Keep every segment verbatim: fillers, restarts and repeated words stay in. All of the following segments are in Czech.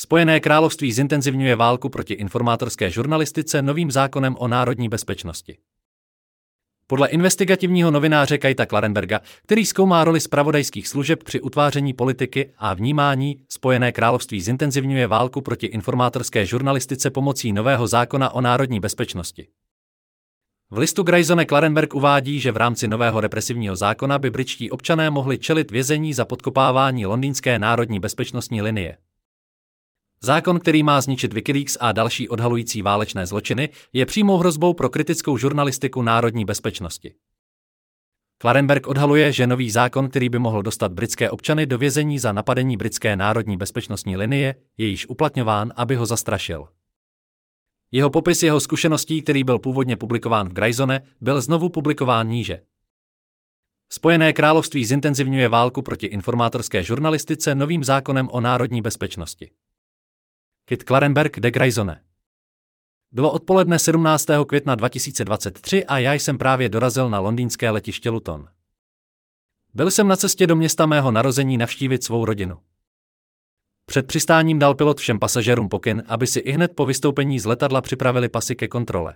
Spojené království zintenzivňuje válku proti informátorské žurnalistice novým zákonem o národní bezpečnosti. Podle investigativního novináře Kajta Klarenberga, který zkoumá roli zpravodajských služeb při utváření politiky a vnímání, Spojené království zintenzivňuje válku proti informátorské žurnalistice pomocí nového zákona o národní bezpečnosti. V listu Grayzone Klarenberg uvádí, že v rámci nového represivního zákona by britští občané mohli čelit vězení za podkopávání londýnské národní bezpečnostní linie. Zákon, který má zničit Wikileaks a další odhalující válečné zločiny, je přímou hrozbou pro kritickou žurnalistiku národní bezpečnosti. Klarenberg odhaluje, že nový zákon, který by mohl dostat britské občany do vězení za napadení britské národní bezpečnostní linie, je již uplatňován, aby ho zastrašil. Jeho popis jeho zkušeností, který byl původně publikován v Grayzone, byl znovu publikován níže. Spojené království zintenzivňuje válku proti informátorské žurnalistice novým zákonem o národní bezpečnosti. Kit Klarenberg de Grayzone. Bylo odpoledne sedmnáctého května dva tisíce dvacet tři a já jsem právě dorazil na londýnské letiště Luton. Byl jsem na cestě do města mého narození navštívit svou rodinu. Před přistáním dal pilot všem pasažérům pokyn, aby si ihned po vystoupení z letadla připravili pasy ke kontrole.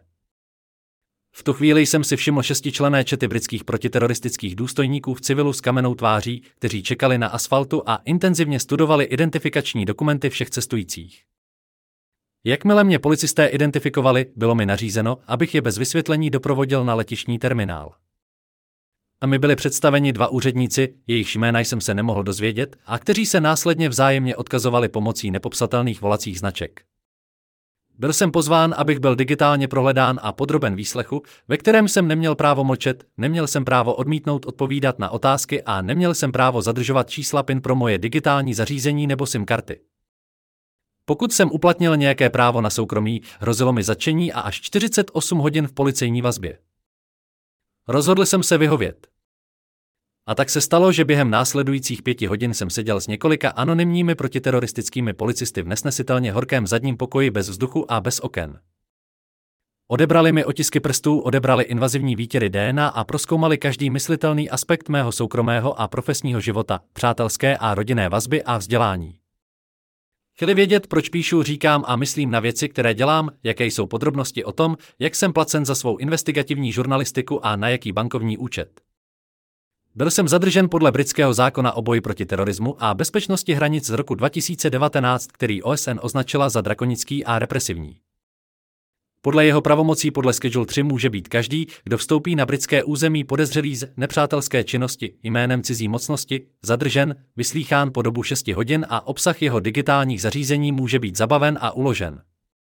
V tu chvíli jsem si všiml šestičlenné čety britských protiteroristických důstojníků v civilu s kamennou tváří, kteří čekali na asfaltu a intenzivně studovali identifikační dokumenty všech cestujících. Jakmile mě policisté identifikovali, bylo mi nařízeno, abych je bez vysvětlení doprovodil na letištní terminál. A mi byli představeni dva úředníci, jejichž jména jsem se nemohl dozvědět, a kteří se následně vzájemně odkazovali pomocí nepopsatelných volacích značek. Byl jsem pozván, abych byl digitálně prohledán a podroben výslechu, ve kterém jsem neměl právo mlčet, neměl jsem právo odmítnout odpovídat na otázky a neměl jsem právo zadržovat čísla PIN pro moje digitální zařízení nebo SIM karty. Pokud jsem uplatnil nějaké právo na soukromí, hrozilo mi zatčení a až čtyřicet osm hodin v policejní vazbě. Rozhodl jsem se vyhovět. A tak se stalo, že během následujících pěti hodin jsem seděl s několika anonymními protiteroristickými policisty v nesnesitelně horkém zadním pokoji bez vzduchu a bez oken. Odebrali mi otisky prstů, odebrali invazivní výtěry D N A a prozkoumali každý myslitelný aspekt mého soukromého a profesního života, přátelské a rodinné vazby a vzdělání. Chtěli vědět, proč píšu, říkám a myslím na věci, které dělám, jaké jsou podrobnosti o tom, jak jsem placen za svou investigativní žurnalistiku a na jaký bankovní účet. Byl jsem zadržen podle britského zákona o boji proti terorismu a bezpečnosti hranic z roku dva tisíce devatenáct, který O S N označila za drakonický a represivní. Podle jeho pravomocí podle Schedule tři může být každý, kdo vstoupí na britské území podezřelý z nepřátelské činnosti jménem cizí mocnosti, zadržen, vyslýchán po dobu šesti hodin a obsah jeho digitálních zařízení může být zabaven a uložen.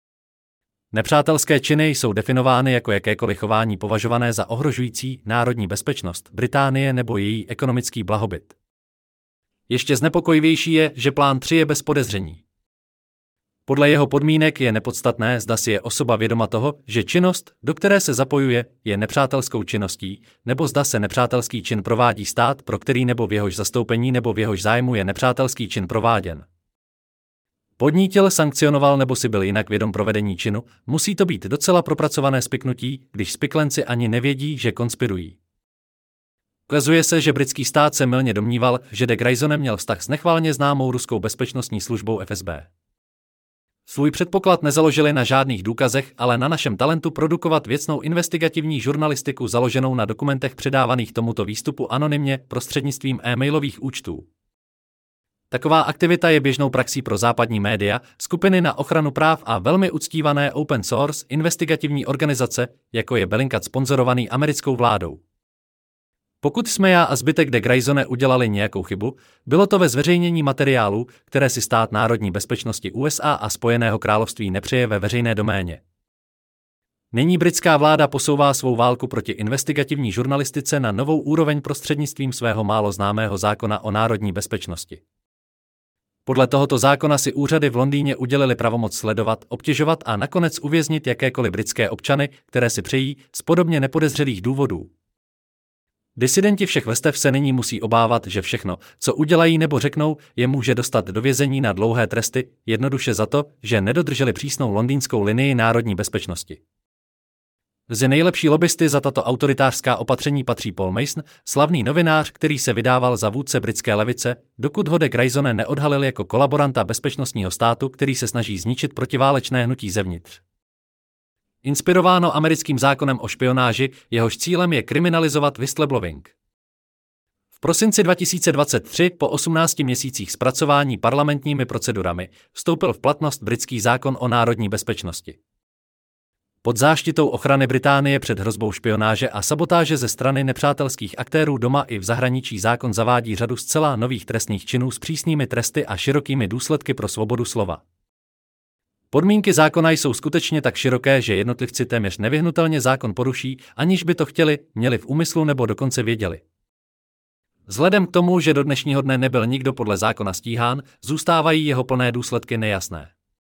Nepřátelské činy jsou definovány jako jakékoliv chování považované za ohrožující národní bezpečnost Británie nebo její ekonomický blahobyt. Ještě znepokojivější je, že plán tři je bez podezření. Podle jeho podmínek je nepodstatné, zda si je osoba vědoma toho, že činnost, do které se zapojuje, je nepřátelskou činností, nebo zda se nepřátelský čin provádí stát, pro který nebo v jehož zastoupení nebo v jehož zájmu je nepřátelský čin prováděn. Podnítil, sankcionoval nebo si byl jinak vědom provedení činu, musí to být docela propracované spiknutí, když spiklenci ani nevědí, že konspirují. Ukazuje se, že britský stát se mylně domníval, že de Grayzone měl vztah s nechvalně známou ruskou bezpečnostní službou F S B. Svůj předpoklad nezaložili na žádných důkazech, ale na našem talentu produkovat věcnou investigativní žurnalistiku založenou na dokumentech předávaných tomuto výstupu anonymně prostřednictvím e-mailových účtů. Taková aktivita je běžnou praxí pro západní média, skupiny na ochranu práv a velmi uctívané open source investigativní organizace, jako je Bellingcat sponzorovaný americkou vládou. Pokud jsme já a zbytek de Grayzone udělali nějakou chybu, bylo to ve zveřejnění materiálů, které si stát národní bezpečnosti U S A a Spojeného království nepřeje ve veřejné doméně. Nyní britská vláda posouvá svou válku proti investigativní žurnalistice na novou úroveň prostřednictvím svého málo známého zákona o národní bezpečnosti. Podle tohoto zákona si úřady v Londýně udělily pravomoc sledovat, obtěžovat a nakonec uvěznit jakékoliv britské občany, které si přejí z podobně nepodezřelých důvodů. Disidenti všech vrstev se nyní musí obávat, že všechno, co udělají nebo řeknou, je může dostat do vězení na dlouhé tresty, jednoduše za to, že nedodrželi přísnou londýnskou linii národní bezpečnosti. Mezi nejlepší lobbysty za tato autoritářská opatření patří Paul Mason, slavný novinář, který se vydával za vůdce britské levice, dokud ho de Grayson neodhalil jako kolaboranta bezpečnostního státu, který se snaží zničit protiválečné hnutí zevnitř. Inspirováno americkým zákonem o špionáži, jehož cílem je kriminalizovat whistleblowing. V prosinci dva tisíce dvacet tři, po osmnácti měsících zpracování parlamentními procedurami, vstoupil v platnost britský zákon o národní bezpečnosti. Pod záštitou ochrany Británie před hrozbou špionáže a sabotáže ze strany nepřátelských aktérů doma i v zahraničí zákon zavádí řadu zcela nových trestných činů s přísnými tresty a širokými důsledky pro svobodu slova. Podmínky zákona jsou skutečně tak široké, že jednotlivci téměř nevyhnutelně zákon poruší, aniž by to chtěli, měli v úmyslu nebo dokonce věděli. Vzhledem k tomu, že do dnešního dne nebyl nikdo podle zákona stíhán, zůstávají jeho plné důsledky nejasné.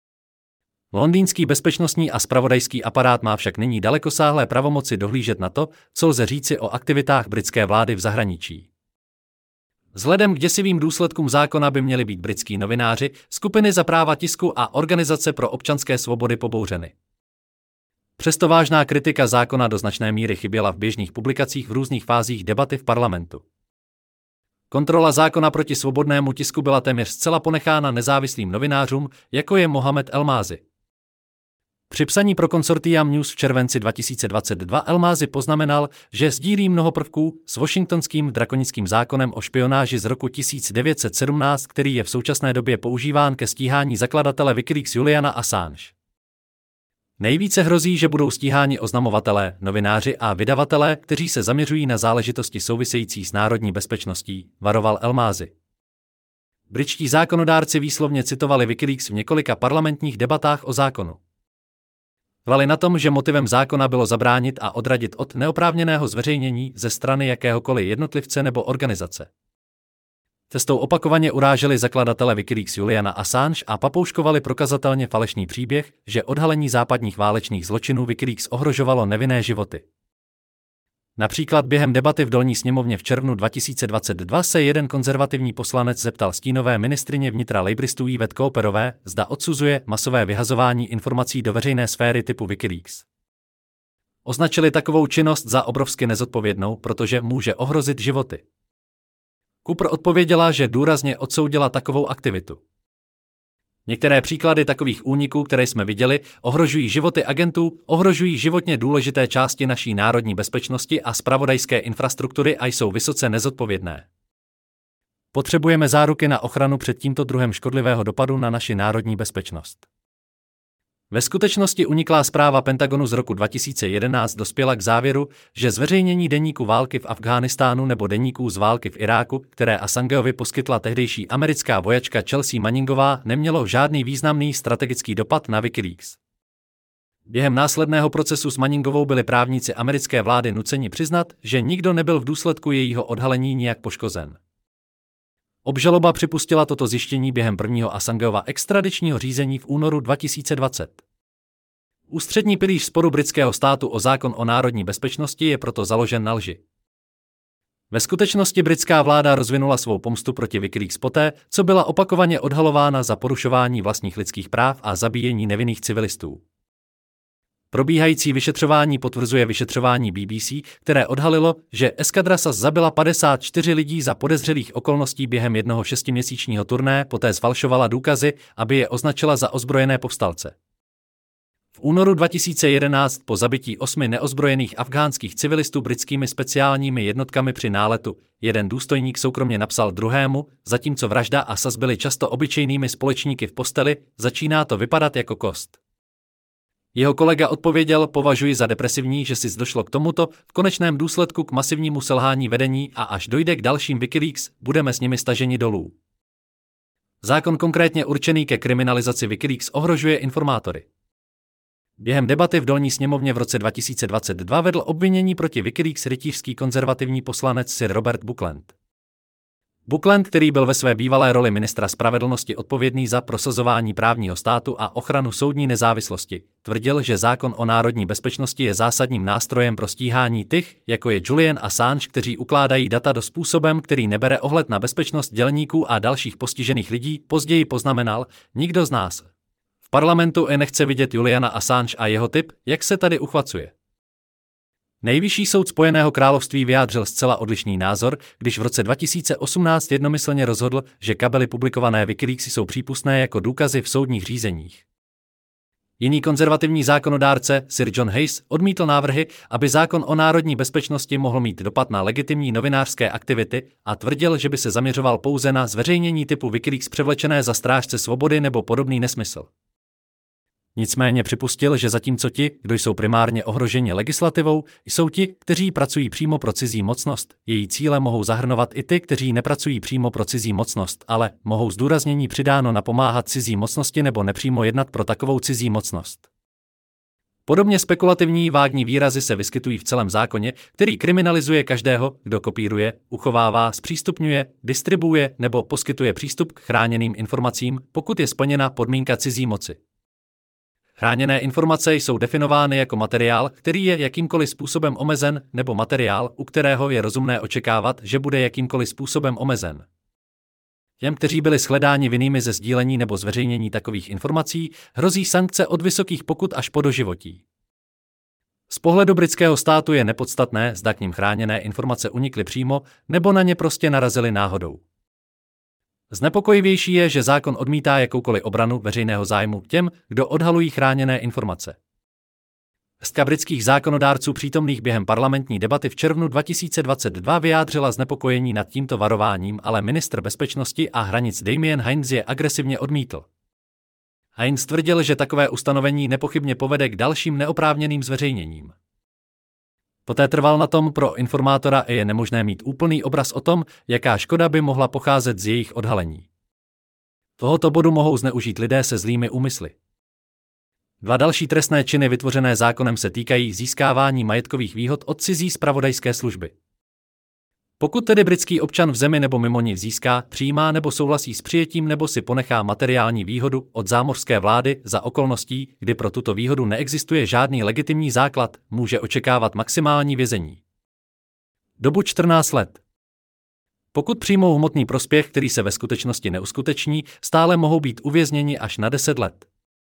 Londýnský bezpečnostní a zpravodajský aparát má však nyní dalekosáhlé pravomoci dohlížet na to, co lze říci o aktivitách britské vlády v zahraničí. Vzhledem k děsivým důsledkům zákona by měli být britský novináři, skupiny za práva tisku a organizace pro občanské svobody pobouřeny. Přesto vážná kritika zákona do značné míry chyběla v běžných publikacích v různých fázích debaty v parlamentu. Kontrola zákona proti svobodnému tisku byla téměř zcela ponechána nezávislým novinářům, jako je Mohamed El-Mázi. Při psaní pro Consortium News v červenci dva tisíce dvacet dva El-Mázi poznamenal, že sdílí mnoho prvků s washingtonským drakonickým zákonem o špionáži z roku tisíc devět set sedmnáct, který je v současné době používán ke stíhání zakladatele Wikileaks Juliana Assange. Nejvíce hrozí, že budou stíháni oznamovatelé, novináři a vydavatelé, kteří se zaměřují na záležitosti související s národní bezpečností, varoval El-Mázi. Britští zákonodárci výslovně citovali Wikileaks v několika parlamentních debatách o zákonu. Trvali na tom, že motivem zákona bylo zabránit a odradit od neoprávněného zveřejnění ze strany jakéhokoliv jednotlivce nebo organizace. Cestou opakovaně uráželi zakladatele Wikileaks Juliana Assange a papouškovali prokazatelně falešný příběh, že odhalení západních válečných zločinů Wikileaks ohrožovalo nevinné životy. Například během debaty v dolní sněmovně v červnu dva tisíce dvacet dva se jeden konzervativní poslanec zeptal stínové ministryně vnitra labouristů Yvette Cooperové, zda odsuzuje masové vyhazování informací do veřejné sféry typu Wikileaks. Označili takovou činnost za obrovsky nezodpovědnou, protože může ohrozit životy. Cooper odpověděla, že důrazně odsoudila takovou aktivitu. Některé příklady takových úniků, které jsme viděli, ohrožují životy agentů, ohrožují životně důležité části naší národní bezpečnosti a zpravodajské infrastruktury a jsou vysoce nezodpovědné. Potřebujeme záruky na ochranu před tímto druhem škodlivého dopadu na naši národní bezpečnost. Ve skutečnosti uniklá zpráva Pentagonu z roku dva tisíce jedenáct dospěla k závěru, že zveřejnění deníku války v Afghánistánu nebo deníků z války v Iráku, které Assangeovi poskytla tehdejší americká vojačka Chelsea Manningová, nemělo žádný významný strategický dopad na Wikileaks. Během následného procesu s Manningovou byli právníci americké vlády nuceni přiznat, že nikdo nebyl v důsledku jejího odhalení nijak poškozen. Obžaloba připustila toto zjištění během prvního Assangeova extradičního řízení v únoru dva tisíce dvacet. Ústřední pilíř sporu britského státu o zákon o národní bezpečnosti je proto založen na lži. Ve skutečnosti britská vláda rozvinula svou pomstu proti Wikileaks poté, co byla opakovaně odhalována za porušování vlastních lidských práv a zabíjení nevinných civilistů. Probíhající vyšetřování potvrzuje vyšetřování B B C, které odhalilo, že eskadra S A S zabila padesát čtyři lidí za podezřelých okolností během jednoho šestiměsíčního turné, poté zfalšovala důkazy, aby je označila za ozbrojené povstalce. V únoru dva tisíce jedenáct po zabití osmi neozbrojených afghánských civilistů britskými speciálními jednotkami při náletu, jeden důstojník soukromně napsal druhému, zatímco vražda a S A S byli často obyčejnými společníky v posteli, začíná to vypadat jako kost. Jeho kolega odpověděl, považuji za depresivní, že si došlo k tomuto, v konečném důsledku k masivnímu selhání vedení a až dojde k dalším Wikileaks, budeme s nimi staženi dolů. Zákon konkrétně určený ke kriminalizaci Wikileaks ohrožuje informátory. Během debaty v dolní sněmovně v roce dva tisíce dvacet dva vedl obvinění proti Wikileaks rytířský konzervativní poslanec Sir Robert Buckland. Buckland, který byl ve své bývalé roli ministra spravedlnosti odpovědný za prosazování právního státu a ochranu soudní nezávislosti, tvrdil, že zákon o národní bezpečnosti je zásadním nástrojem pro stíhání těch, jako je Julian Assange, kteří ukládají data do způsobem, který nebere ohled na bezpečnost dělníků a dalších postižených lidí. Později poznamenal, nikdo z nás v parlamentu i nechce vidět Juliana Assange a jeho typ, jak se tady uchvacuje. Nejvyšší soud Spojeného království vyjádřil zcela odlišný názor, když v roce dva tisíce osmnáct jednomyslně rozhodl, že kabely publikované Wikileaks jsou přípustné jako důkazy v soudních řízeních. Jiný konzervativní zákonodárce, Sir John Hayes, odmítl návrhy, aby zákon o národní bezpečnosti mohl mít dopad na legitimní novinářské aktivity a tvrdil, že by se zaměřoval pouze na zveřejnění typu Wikileaks převlečené za strážce svobody nebo podobný nesmysl. Nicméně připustil, že zatímco ti, kdo jsou primárně ohroženi legislativou, jsou ti, kteří pracují přímo pro cizí mocnost, její cíle mohou zahrnovat i ty, kteří nepracují přímo pro cizí mocnost, ale mohou zdůraznění přidáno napomáhat cizí mocnosti nebo nepřímo jednat pro takovou cizí mocnost. Podobně spekulativní vágní výrazy se vyskytují v celém zákoně, který kriminalizuje každého, kdo kopíruje, uchovává, zpřístupňuje, distribuuje nebo poskytuje přístup k chráněným informacím, pokud je splněna podmínka cizí moci. Chráněné informace jsou definovány jako materiál, který je jakýmkoliv způsobem omezen, nebo materiál, u kterého je rozumné očekávat, že bude jakýmkoliv způsobem omezen. Těm, kteří byli shledáni vinnými ze sdílení nebo zveřejnění takových informací, hrozí sankce od vysokých pokut až po doživotí. Z pohledu britského státu je nepodstatné, zda k nim chráněné informace unikly přímo, nebo na ně prostě narazily náhodou. Znepokojivější je, že zákon odmítá jakoukoliv obranu veřejného zájmu těm, kdo odhalují chráněné informace. Hrstka britských zákonodárců přítomných během parlamentní debaty v červnu dva tisíce dvacet dva vyjádřila znepokojení nad tímto varováním, ale ministr bezpečnosti a hranic Damien Hines je agresivně odmítl. Hines tvrdil, že takové ustanovení nepochybně povede k dalším neoprávněným zveřejněním. Poté trval na tom, pro informátora je nemožné mít úplný obraz o tom, jaká škoda by mohla pocházet z jejich odhalení. Tohoto bodu mohou zneužít lidé se zlými úmysly. Dva další trestné činy vytvořené zákonem se týkají získávání majetkových výhod od cizí zpravodajské služby. Pokud tedy britský občan v zemi nebo mimo ní získá, přijímá nebo souhlasí s přijetím nebo si ponechá materiální výhodu od zámořské vlády za okolností, kdy pro tuto výhodu neexistuje žádný legitimní základ, může očekávat maximální vězení. Dobu čtrnáct let. Pokud přijmou hmotný prospěch, který se ve skutečnosti neuskuteční, stále mohou být uvězněni až na deset let.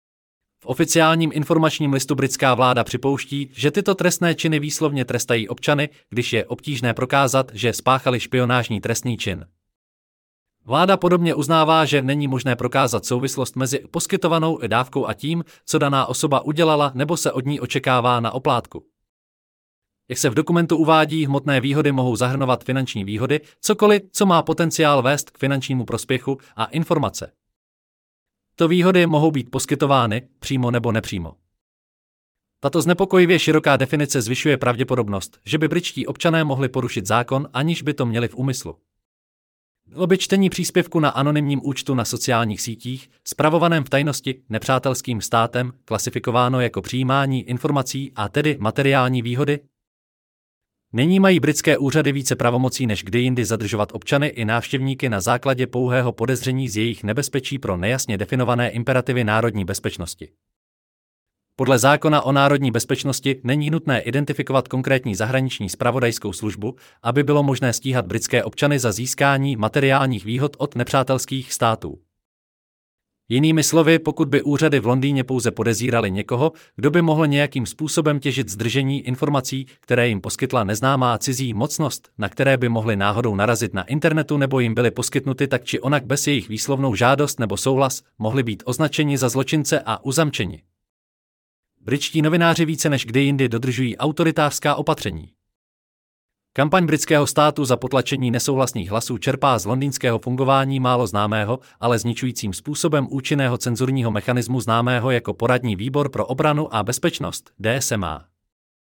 V oficiálním informačním listu britská vláda připouští, že tyto trestné činy výslovně trestají občany, když je obtížné prokázat, že spáchali špionážní trestný čin. Vláda podobně uznává, že není možné prokázat souvislost mezi poskytovanou dávkou a tím, co daná osoba udělala nebo se od ní očekává na oplátku. Jak se v dokumentu uvádí, hmotné výhody mohou zahrnovat finanční výhody, cokoliv, co má potenciál vést k finančnímu prospěchu a informace. To výhody mohou být poskytovány, přímo nebo nepřímo. Tato znepokojivě široká definice zvyšuje pravděpodobnost, že by britští občané mohli porušit zákon, aniž by to měli v úmyslu. Bylo by čtení příspěvku na anonymním účtu na sociálních sítích, spravovaném v tajnosti nepřátelským státem, klasifikováno jako přijímání informací a tedy materiální výhody? Nyní mají britské úřady více pravomocí než kdy jindy zadržovat občany i návštěvníky na základě pouhého podezření z jejich nebezpečí pro nejasně definované imperativy národní bezpečnosti. Podle zákona o národní bezpečnosti není nutné identifikovat konkrétní zahraniční zpravodajskou službu, aby bylo možné stíhat britské občany za získání materiálních výhod od nepřátelských států. Jinými slovy, pokud by úřady v Londýně pouze podezírali někoho, kdo by mohl nějakým způsobem těžit zdržení informací, které jim poskytla neznámá cizí mocnost, na které by mohli náhodou narazit na internetu nebo jim byly poskytnuty tak či onak bez jejich výslovnou žádost nebo souhlas, mohli být označeni za zločince a uzamčeni. Britští novináři více než kdy jindy dodržují autoritářská opatření. Kampaň britského státu za potlačení nesouhlasných hlasů čerpá z londýnského fungování málo známého, ale zničujícím způsobem účinného cenzurního mechanismu známého jako Poradní výbor pro obranu a bezpečnost, D S M A.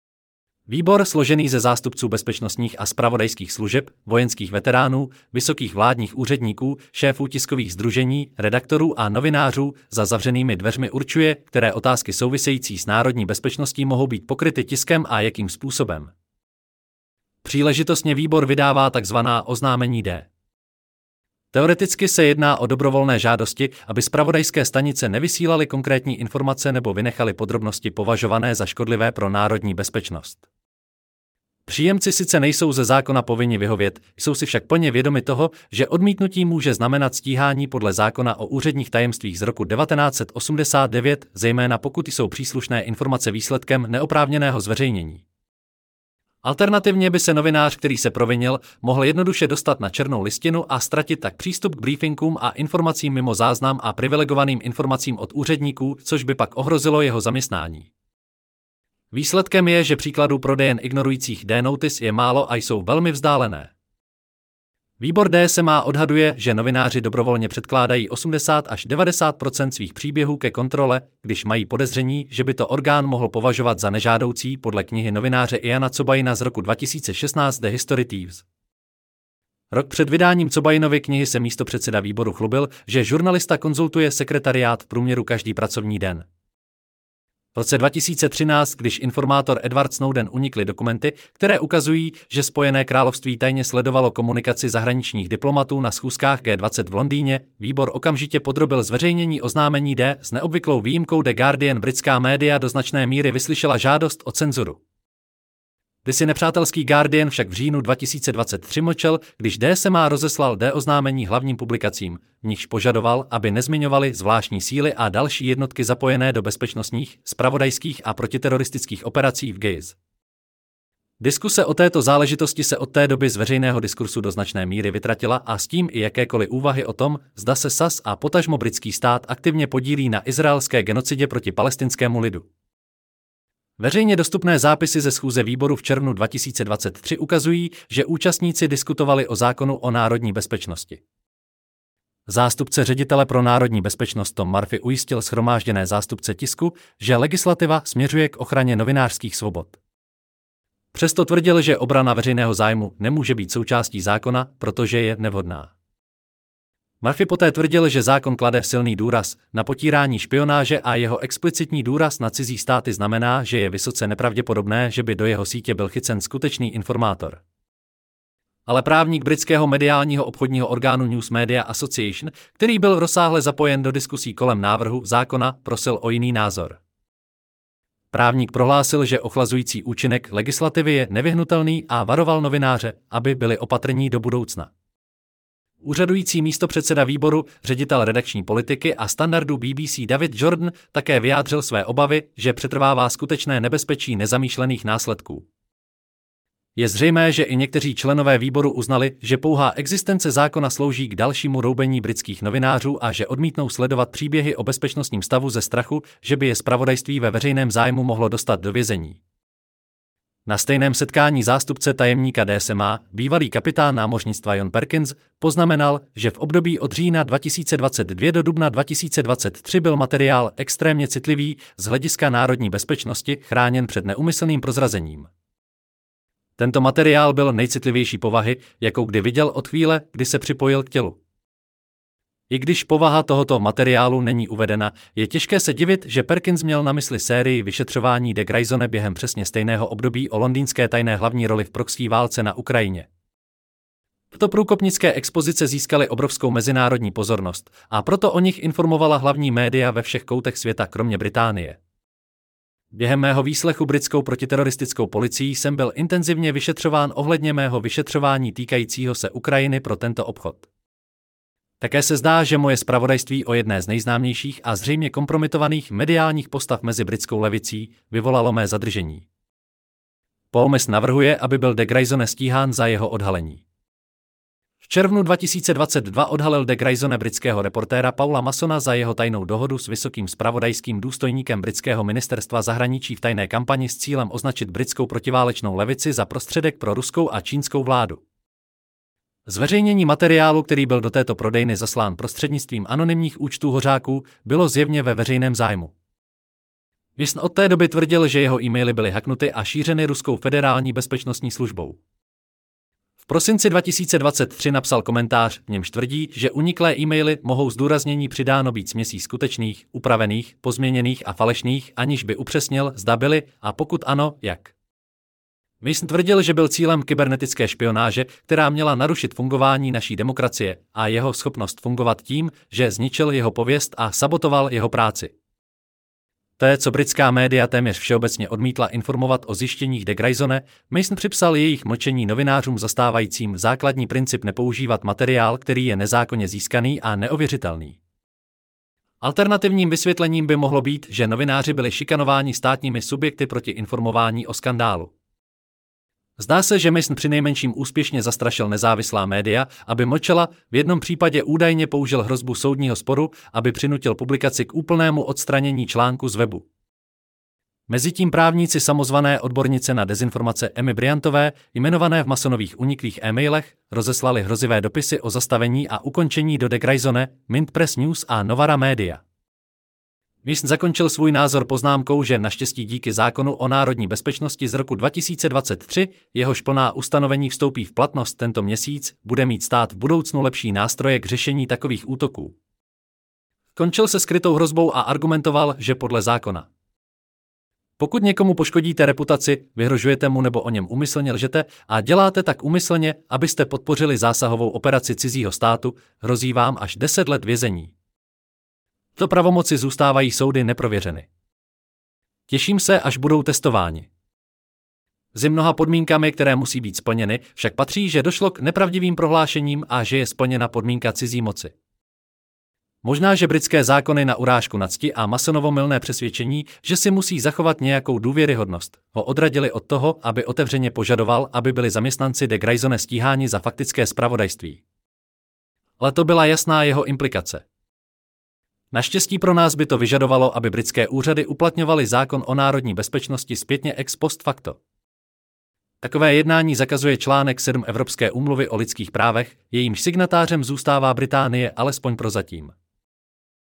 Výbor složený ze zástupců bezpečnostních a zpravodajských služeb, vojenských veteránů, vysokých vládních úředníků, šéfů tiskových sdružení, redaktorů a novinářů za zavřenými dveřmi určuje, které otázky související s národní bezpečností mohou být pokryty tiskem a jakým způsobem. Příležitostně výbor vydává takzvaná oznámení D. Teoreticky se jedná o dobrovolné žádosti, aby zpravodajské stanice nevysílaly konkrétní informace nebo vynechaly podrobnosti považované za škodlivé pro národní bezpečnost. Příjemci sice nejsou ze zákona povinni vyhovět, jsou si však plně vědomi toho, že odmítnutí může znamenat stíhání podle zákona o úředních tajemstvích z roku devatenáct set osmdesát devět, zejména pokud jsou příslušné informace výsledkem neoprávněného zveřejnění. Alternativně by se novinář, který se provinil, mohl jednoduše dostat na černou listinu a ztratit tak přístup k briefingům a informacím mimo záznam a privilegovaným informacím od úředníků, což by pak ohrozilo jeho zaměstnání. Výsledkem je, že příkladů prodejen ignorujících D-Notice je málo a jsou velmi vzdálené. Výbor D S M A odhaduje, že novináři dobrovolně předkládají osmdesát až devadesát procent svých příběhů ke kontrole, když mají podezření, že by to orgán mohl považovat za nežádoucí, podle knihy novináře Iana Cobajina z roku dva tisíce šestnáct The History Thieves. Rok před vydáním Cobajinovy knihy se místopředseda výboru chlubil, že žurnalista konzultuje sekretariát v průměru každý pracovní den. V roce dva tisíce třináct, když informátor Edward Snowden unikly dokumenty, které ukazují, že Spojené království tajně sledovalo komunikaci zahraničních diplomatů na schůzkách G dvacet v Londýně, výbor okamžitě podrobil zveřejnění oznámení D. S neobvyklou výjimkou The Guardian britská média do značné míry vyslyšela žádost o cenzuru. Kdysi nepřátelský Guardian však v říjnu dva tisíce dvacet tři mlčel, když D S M A rozeslal D oznámení hlavním publikacím, v nichž požadoval, aby nezmiňovali zvláštní síly a další jednotky zapojené do bezpečnostních, zpravodajských a protiteroristických operací v Gaze. Diskuse o této záležitosti se od té doby z veřejného diskursu do značné míry vytratila a s tím i jakékoliv úvahy o tom, zda se S A S a potažmo britský stát aktivně podílí na izraelské genocidě proti palestinskému lidu. Veřejně dostupné zápisy ze schůze výboru v červnu dva tisíce dvacet tři ukazují, že účastníci diskutovali o zákonu o národní bezpečnosti. Zástupce ředitele pro národní bezpečnost Tom Murphy ujistil shromážděné zástupce tisku, že legislativa směřuje k ochraně novinářských svobod. Přesto tvrdil, že obrana veřejného zájmu nemůže být součástí zákona, protože je nevhodná. Murphy poté tvrdil, že zákon klade silný důraz na potírání špionáže a jeho explicitní důraz na cizí státy znamená, že je vysoce nepravděpodobné, že by do jeho sítě byl chycen skutečný informátor. Ale právník britského mediálního obchodního orgánu News Media Association, který byl rozsáhle zapojen do diskusí kolem návrhu zákona, prosil o jiný názor. Právník prohlásil, že ochlazující účinek legislativy je nevyhnutelný a varoval novináře, aby byli opatrní do budoucna. Úřadující místopředseda výboru, ředitel redakční politiky a standardů B B C David Jordan také vyjádřil své obavy, že přetrvává skutečné nebezpečí nezamýšlených následků. Je zřejmé, že i někteří členové výboru uznali, že pouhá existence zákona slouží k dalšímu roubení britských novinářů a že odmítnou sledovat příběhy o bezpečnostním stavu ze strachu, že by je zpravodajství ve veřejném zájmu mohlo dostat do vězení. Na stejném setkání zástupce tajemníka D S M A, bývalý kapitán námořnictva John Perkins, poznamenal, že v období od října dva tisíce dvacet dva do dubna dva tisíce dvacet tři byl materiál extrémně citlivý z hlediska národní bezpečnosti chráněn před neúmyslným prozrazením. Tento materiál byl nejcitlivější povahy, jakou kdy viděl od chvíle, kdy se připojil k tělu. I když povaha tohoto materiálu není uvedena, je těžké se divit, že Perkins měl na mysli sérii vyšetřování de Graysone během přesně stejného období o londýnské tajné hlavní roli v proxy válce na Ukrajině. Tyto průkopnické expozice získaly obrovskou mezinárodní pozornost a proto o nich informovala hlavní média ve všech koutech světa kromě Británie. Během mého výslechu britskou protiteroristickou policií jsem byl intenzivně vyšetřován ohledně mého vyšetřování týkajícího se Ukrajiny pro tento obchod. Také se zdá, že moje zpravodajství o jedné z nejznámějších a zřejmě kompromitovaných mediálních postav mezi britskou levicí vyvolalo mé zadržení. Polmes navrhuje, aby byl de Graysone stíhán za jeho odhalení. V červnu dva tisíce dvacet dva odhalil de Graysone britského reportéra Paula Masona za jeho tajnou dohodu s vysokým zpravodajským důstojníkem britského ministerstva zahraničí v tajné kampani s cílem označit britskou protiválečnou levici za prostředek pro ruskou a čínskou vládu. Zveřejnění materiálu, který byl do této prodejny zaslán prostřednictvím anonymních účtů hořáků, bylo zjevně ve veřejném zájmu. Mason od té doby tvrdil, že jeho e-maily byly hacknuty a šířeny ruskou federální bezpečnostní službou. V prosinci dva tisíce dvacet tři napsal komentář, v němž tvrdí, že uniklé e-maily mohou zdůraznění přidáno být směsí skutečných, upravených, pozměněných a falešných, aniž by upřesnil, zda byly, a pokud ano, jak. Mason tvrdil, že byl cílem kybernetické špionáže, která měla narušit fungování naší demokracie a jeho schopnost fungovat tím, že zničil jeho pověst a sabotoval jeho práci. Té, co britská média téměř všeobecně odmítla informovat o zjištěních de Graysone, Mason připsal jejich mlčení novinářům zastávajícím základní princip nepoužívat materiál, který je nezákonně získaný a neověřitelný. Alternativním vysvětlením by mohlo být, že novináři byli šikanováni státními subjekty proti informování o skandálu. Zdá se, že Mason přinejmenším úspěšně zastrašil nezávislá média, aby mlčela, v jednom případě údajně použil hrozbu soudního sporu, aby přinutil publikaci k úplnému odstranění článku z webu. Mezitím právníci samozvané odbornice na dezinformace Amy Bryantové, jmenované v Masonových uniklých e-mailech, rozeslali hrozivé dopisy o zastavení a ukončení do The Grayzone, Mint Press News a Novara Media. Mason zakončil svůj názor poznámkou, že naštěstí díky zákonu o národní bezpečnosti z roku dva tisíce dvacet tři, jehož plná ustanovení vstoupí v platnost tento měsíc, bude mít stát v budoucnu lepší nástroje k řešení takových útoků. Končil se skrytou hrozbou a argumentoval, že podle zákona. Pokud někomu poškodíte reputaci, vyhrožujete mu nebo o něm úmyslně lžete a děláte tak úmyslně, abyste podpořili zásahovou operaci cizího státu, hrozí vám až deset let vězení. To pravomoci zůstávají soudy neprověřeny. Těším se, až budou testováni. Mezi mnoha podmínkami, které musí být splněny, však patří, že došlo k nepravdivým prohlášením a že je splněna podmínka cizí moci. Možná, že britské zákony na urážku na cti a Masonovo mylné přesvědčení, že si musí zachovat nějakou důvěryhodnost, ho odradili od toho, aby otevřeně požadoval, aby byli zaměstnanci The Grayzone stíháni za faktické zpravodajství. Ale to byla jasná jeho implikace. Naštěstí pro nás by to vyžadovalo, aby britské úřady uplatňovaly zákon o národní bezpečnosti zpětně ex post facto. Takové jednání zakazuje článek sedm Evropské úmluvy o lidských právech, jejímž signatářem zůstává Británie alespoň prozatím.